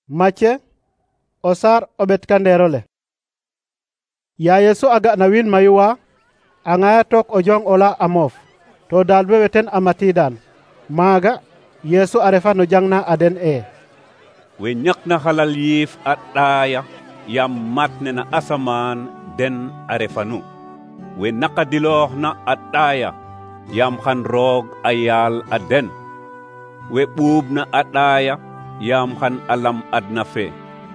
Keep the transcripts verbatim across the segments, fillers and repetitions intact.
Macce o sar o ɓet kanderole. Ya Yesu aga na win mayuwa angaya tok o jong ola amof to dalbe weten amatidan maga Yesu arefa no jangna aden e we nyakna halal yif ataya yam matne na asaman den arefanu we nakadiloh na ataya yam khan rog ayal aden we bub na ataya yam khan alam adna fe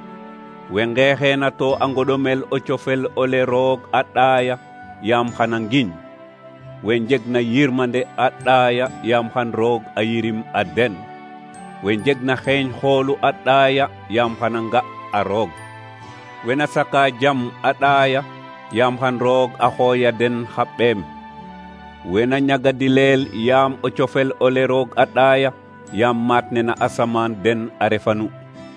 we ngehe na to angodomel ochofel ole rog ataya yam khanangin we njegna yirmande ataya yam khan rog ayirim aden we njegna khen kholu ataya yam khananga arog we nasaka jam ataya yam khan rog ahoya den habem we na nyaga dilel yam ochofel ole rog ataya yam matne na asaman den arefanu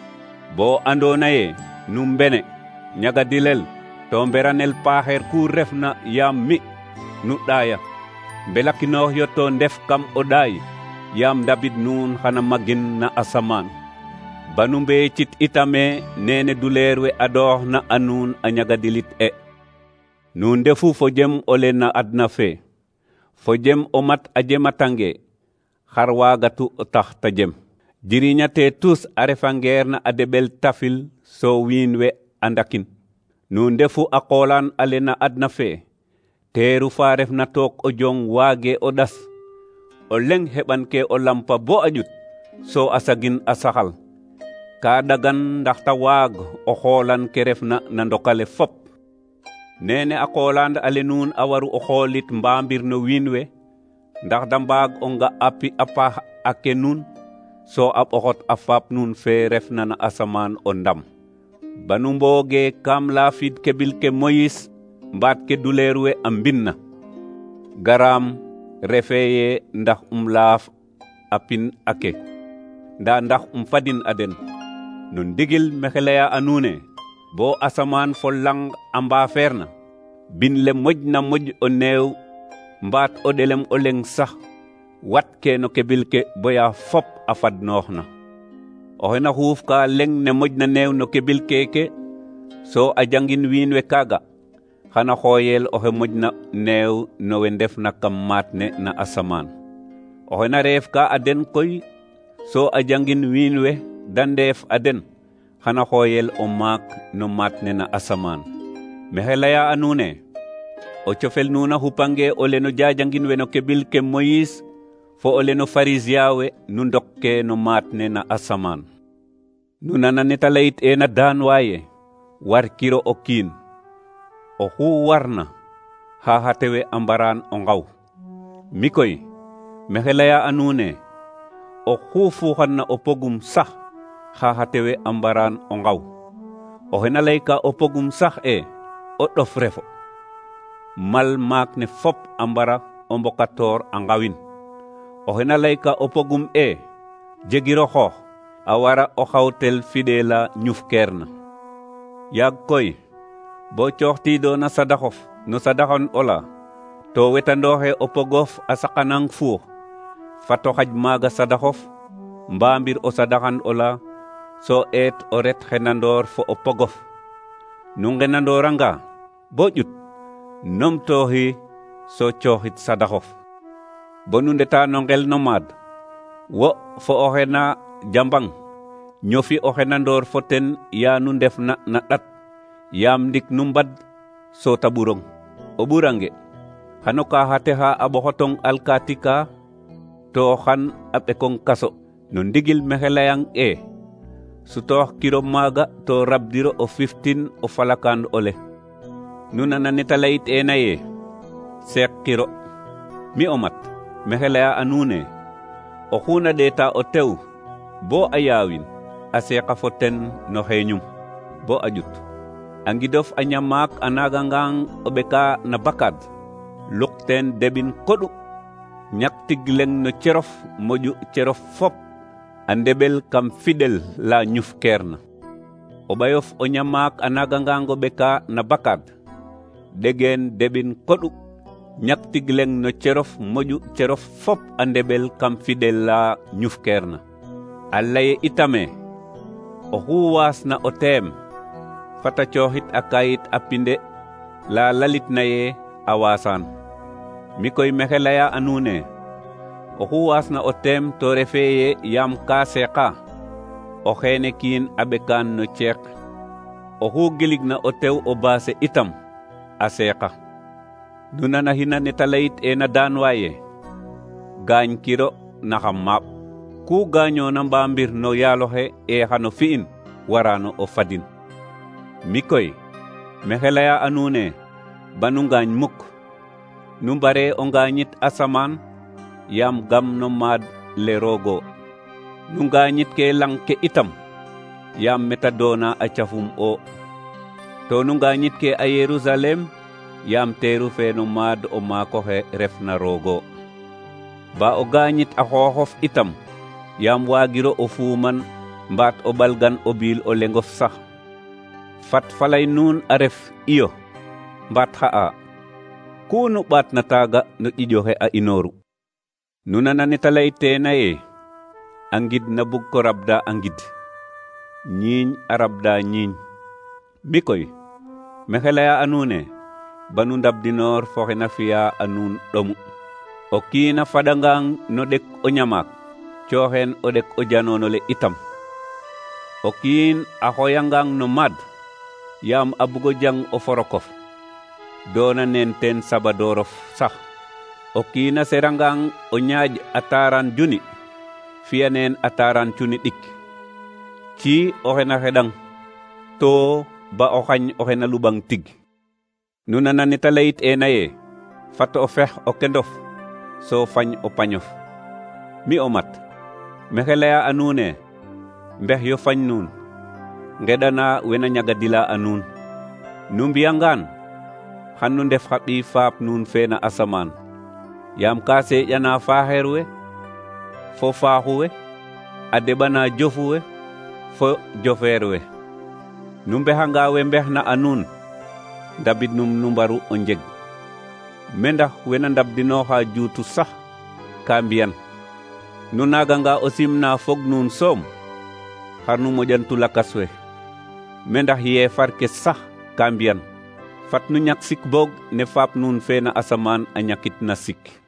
bo andonaye numbene nyaga dilel to mberanel paher ku refna yam mi nudaya belakino yoto ndef kam oday yam David nun khana magin na asaman banumbe cit itame nene dulerwe adoh na anun anyaga dilit e nun defu fojem ole na adna fe fojem omat ajematange kharwagatu tahta jem jirinya te tus arefanger na adebel tafil so winwe andakin nun defu akolan alena adna fe teru faref na tok o jong wage odas o leng heban ke o lampa bo ajut so asagin asahal ka dagan ndaxta wag o xolan ke refna na ndokale fop nene akoland ale nun awaru o xolit mbambir no winwe ndax dambag o nga api apa ake nun so ab oxot afap nun fe refna na asaman o ndam banu mboge kam la fid kebil ke Moïse mbat ke dulerwe ambinna garam refeye ndax um laaf apin ake nda ndax um fadin aden nun digil mexeleya anune bo asaman fo lang amba ferna bin le moj na moj o neew mbat o delem o leng sax wat ke no kebil ke boya fop afad noxna o hena xuuf ka leng ne moj na neew no kebil keke so a jangin wiin we kaga xana xoyel o xe moj na neew no we ndef na kam matne na asaman o hena reef ka aden koy so a jangin wiin we dandeef aden xana xoyel o maak no matne na asaman mexelaya anune o cofel nuna hupange o leno jajangin we no kebil ke Moïse fo o leno Pharisien we nu ndokke no matne na asaman nu nana neta layit e na daan waye war kiro o kiin o xu warna ha hatewe ambaran o ngaw mikoy mexelaya anune o xu fuxanna o pogum sax ha hatewe ambaran o ngaw o xena layka o pogum sax e o dof refo mal maak ne fop ambara o mbokator a ngawin o xena layka o pogum e jegiro xoox a wara o xawtel fidela ñuf kerna yag koy bo cooxtido na sadaxof no sadaxon ola to wetandoxe o pogof a saqanang fuux fato xaj maaga sadaxof mbambir o sadaxan ola so et o ret xenandor fo o pogof nu ngenandoranga bo ƴut nomtooxi so cooxit sadaxof bo nu ndeta no ngel no maad wo fo o xena jambang ñofi o xenandor fo ten ya nu ndefna na ɗat yam ndik nu mbad so taburong o burange xano ka xate xa a ɓoxotong alkatika to xan a ɓekong kaso no ndigil mexelayang e sutoox kiro maaga to rabdiro o fiftin o falakand ole nu nana neta layit ena ye seek kiro mi o mat mexelaya anune o xuna ɗeta o tew bo a yaawin a seeqa fo ten no xeeñum bo a ƴut a ngidof a ñamaak a nagangang o ɓeka na bakad luk ten debin koɗu ñak tig leng no cerof moƴu cerof fop a ndeɓel kam fidel la ñuf kerna o ɓayof o ñamaak a nagangang o ɓeka na bakad degen debin koɗu ñak tig leng no cerof moƴu cerof fop a ndeɓel kam fidel la ñuf kerna a laye itame o huwas na o tem fata cohit a kayit a pinde la lalit na ye awasan mikoy mehelaya anune o huwas na o tem to refeye yam ka seka o xene kin abekan no cek o hu gilig na o tew o base itam a seka nuna na hina ni talayit e na danwaye gañ kiro na map ku gaño na mbambir no yalohe e hano fiin warano o fadin mikoy mehelaya anune banu gañ muk numbare o gañit asaman yam gam no mad le rogo nu gañit ke lang ke itam yam metadona a cafum o to nu gañit ke a Yerusalem yam teru fe no mad o mako he ref na rogo ba o gañit a xoxof itam yam wagiro o fuman mbat o balgan o bil o lengof sax fat falay nun a ref iyo mbat xa'a kunu bat na taga no ijoxe a inoru nuna na nitalay tena ye angid na bug ko rabda angid ñiñ a rabda ñiñ mikoy mehelaya anune banu ndab dinor foxe na fiya anun domu o kiina fadangang no dek o ñamak coxen o dek o janonole itam o kiin a xoyangang no mad yam a bugo jang o forokof dona nen ten sabadorof sax o kiina serangang o ñaaj ataran juni fiyanen ataran cuni dik ci o xena xedang to ba o xañ o xena lubang tig nuna na nitalayit e naye fato o fex o kendof so fañ o pañof mi o mat mehelaya anune mbex yo fañ nun ngedana wena ñaga dila anun nu mbiyangan xan nu ndef xa ɓi faap nun fena asaman yam ka seƴana faaxeer we fo faaxu we a deɓana jofu we fo jofeer we nu mbexanga we mbex na anun ndabid num nu mbaru o njeg me ndax wena ndabdinoxa juutu sax ka mbiyan nu naganga o simna fog nun soom xar nu moƴantu lakas we me ndax yeefar ke sax ka mbiyan fat nu ñak sik boog ne faap nun fena asaman a ñakit na sik